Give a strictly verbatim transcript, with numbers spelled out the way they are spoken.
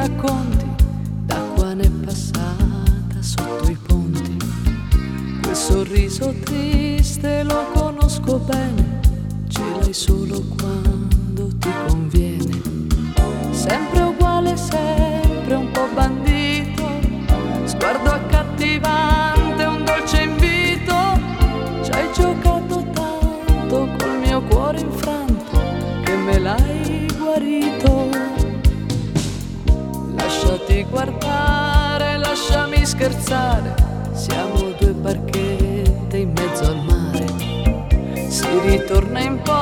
racconti, d'acqua n'è passata sotto i ponti. Quel sorriso triste lo conosco bene, ce l'hai solo quando ti conviene. Sempre uguale, sempre un po' bandito, sguardo accattivante, un dolce invito. Ci hai giocato tanto col mio cuore infranto che me l'hai guarito. Lasciati guardare, lasciami scherzare, siamo due barchette in mezzo al mare. Si ritorna in porto